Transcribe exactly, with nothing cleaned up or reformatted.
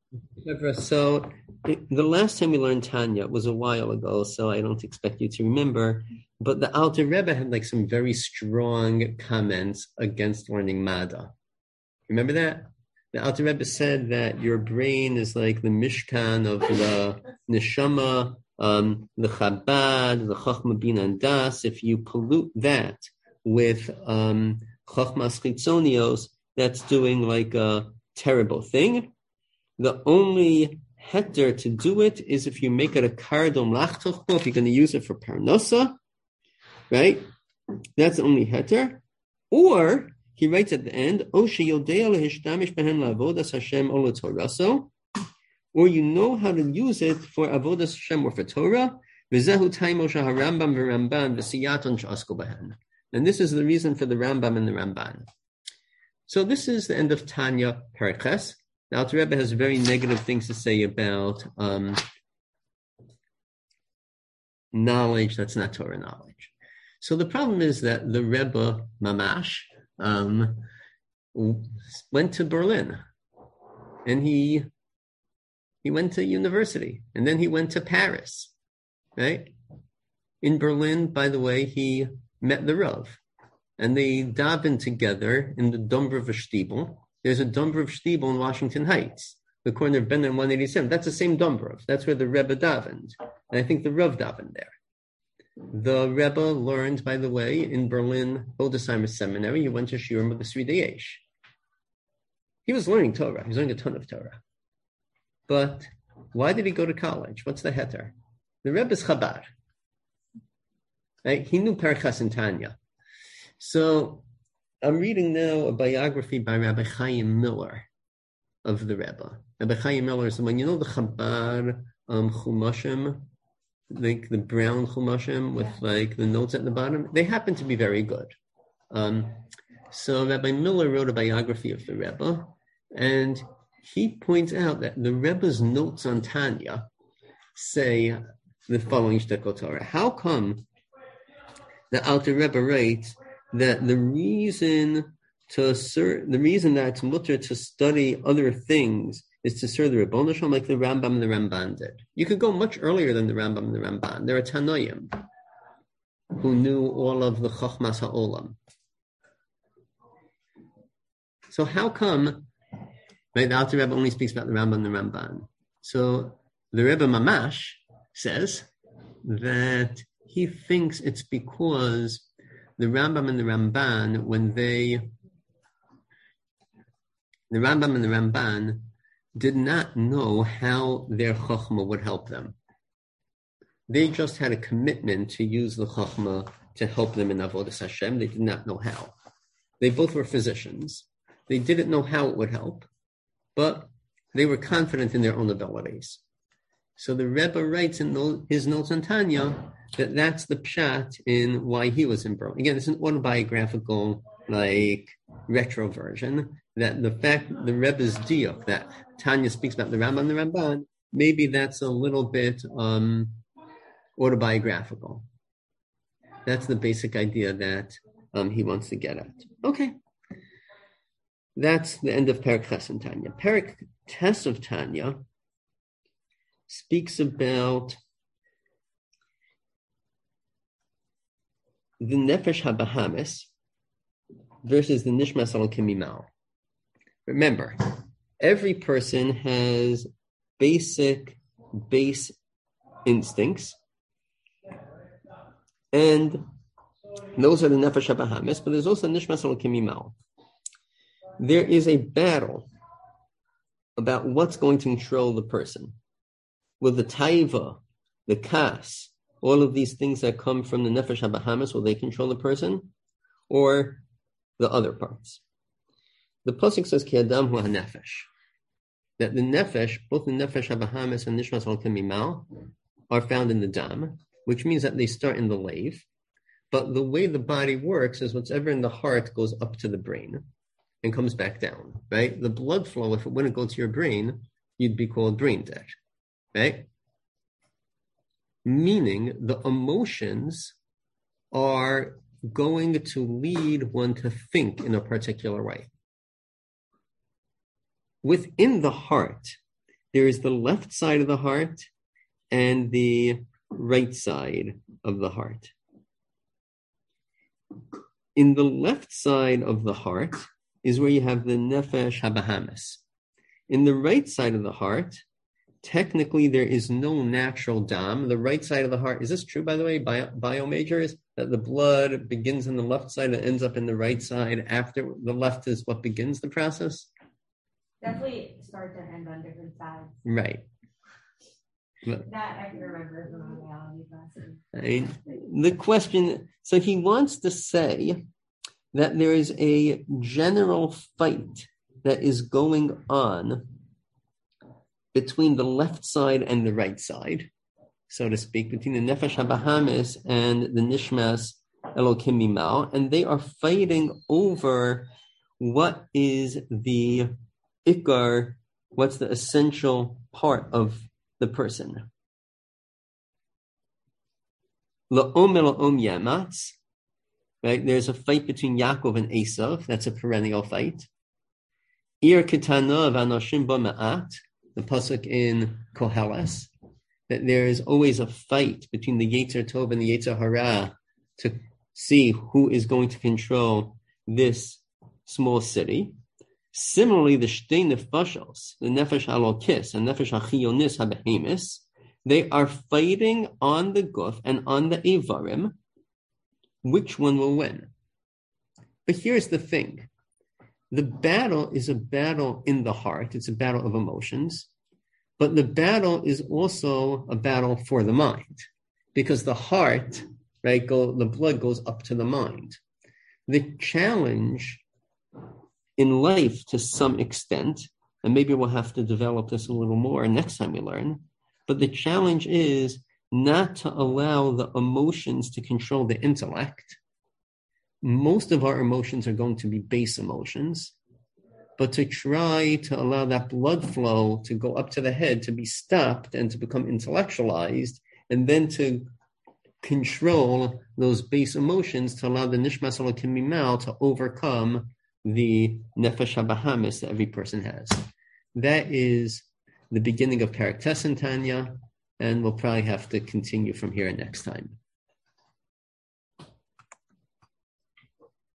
So it, the last time we learned Tanya was a while ago, so I don't expect you to remember. But the Alter Rebbe had like some very strong comments against learning Mada. Remember that? The Alter Rebbe said that your brain is like the mishkan of the neshama, um, the Chabad, the Chachma Bina and Das. If you pollute that with um, Chachmas Chitzonios, that's doing like a terrible thing. The only heter to do it is if you make it a kardom lachtochmo, if you're going to use it for parnosa, right? That's the only heter. Or he writes at the end, or you know how to use it for avodas Hashem or for Torah. And this is the reason for the Rambam and the Ramban. So this is the end of Tanya Perches. The Alter Rebbe has very negative things to say about um, knowledge that's not Torah knowledge. So the problem is that the Rebbe Mamash um, went to Berlin, and he he went to university, and then he went to Paris, right? In Berlin, by the way, he met the Rav, and they davened together in the Dombrov Stiebel. There's a Dombrov Stiebel in Washington Heights, the corner of Ben and one eighty-seven. That's the same Dombrov. That's where the Rebbe davened. And I think the Rav davened there. The Rebbe learned, by the way, in Berlin, Hildesheimer Seminary. He went to Shiurim with the Sridei Yesh. He was learning Torah. He was learning a ton of Torah. But why did he go to college? What's the heter? The Rebbe is Chabad. Right? He knew Perchas and Tanya. So I'm reading now a biography by Rabbi Chaim Miller of the Rebbe. Rabbi Chaim Miller is the one, you know, the Chabad um, Chumashim, like the brown Chumashim with like the notes at the bottom. They happen to be very good. Um, so Rabbi Miller wrote a biography of the Rebbe, and he points out that the Rebbe's notes on Tanya say the following shtekol Torah. How come the Alter Rebbe writes that the reason to serve, the reason that it's mutter to study other things is to serve the Ribbon Shalom, like the Rambam and the Ramban did. You could go much earlier than the Rambam and the Ramban. There are Tanoim who knew all of the Chochmas HaOlam. So how come, right, the Alter Rebbe only speaks about the Rambam and the Ramban? So the Rebbe Mamash says that he thinks it's because the Rambam and the Ramban, when they, the Rambam and the Ramban did not know how their Chochmah would help them. They just had a commitment to use the Chochmah to help them in Avodas Hashem. They did not know how. They both were physicians. They didn't know how it would help, but they were confident in their own abilities. So the Rebbe writes in his notes on Tanya that that's the pshat in why he was in Berlin. Again, it's an autobiographical, like, retro version, that the fact, the Rebbe's deal, that Tanya speaks about the Rambam and the Ramban, maybe that's a little bit um, autobiographical. That's the basic idea that um, he wants to get at. Okay. That's the end of Perek Ches in Tanya. Perek Tes of Tanya speaks about the Nefesh HaBahamis versus the Nishmas Elokim Mimal. Remember, every person has basic, base instincts, and those are the Nefesh HaBahamis, but there's also Nishmas Elokim Mimal. There is a battle about what's going to control the person. Will the taiva, the kas, all of these things that come from the nefesh habahamis, will they control the person, or the other parts? The pasuk says ki adam hu hanefesh, that the nefesh, both the nefesh habahamis and nishmas elokim mimal, are found in the dam, which means that they start in the lave. But the way the body works is whatever in the heart goes up to the brain and comes back down. Right? The blood flow, if it wouldn't go to your brain, you'd be called brain dead. Right? Meaning the emotions are going to lead one to think in a particular way. Within the heart, there is the left side of the heart and the right side of the heart. In the left side of the heart is where you have the nefesh habahamis. In the right side of the heart, technically there is no natural dam. The right side of the heart, is this true, by the way, bio, bio majors, that the blood begins in the left side and ends up in the right side after the left is what begins the process? Definitely start to end on different sides. Right. But, that I can remember from my biology classes. I mean, the question, so he wants to say that there is a general fight that is going on between the left side and the right side, so to speak, between the Nefesh HaBahamis and the Nishmas Elokim Mimal, and they are fighting over what is the ikar, what's the essential part of the person. La'om ela'om yamatz, right? There's a fight between Yaakov and Esav. That's a perennial fight. Ir ketana v'anoshim bo ma'at, the pasuk in Koheles, that there is always a fight between the Yetzer Tov and the Yetzer Hara to see who is going to control this small city. Similarly, the Shtei Nefashos, the Nefesh Halokis and Nefesh Achionis HaBehemis, they are fighting on the Guf and on the Evarim. Which one will win? But here's the thing. The battle is a battle in the heart. It's a battle of emotions. But the battle is also a battle for the mind. Because the heart, right, go, the blood goes up to the mind. The challenge in life, to some extent, and maybe we'll have to develop this a little more next time we learn, but the challenge is not to allow the emotions to control the intellect. Most of our emotions are going to be base emotions, but to try to allow that blood flow to go up to the head, to be stopped and to become intellectualized, and then to control those base emotions to allow the Nishmas Elokim Mimal to overcome the Nefesh HaBahamis that every person has. That is the beginning of Parak Tes in Tanya, and we'll probably have to continue from here next time.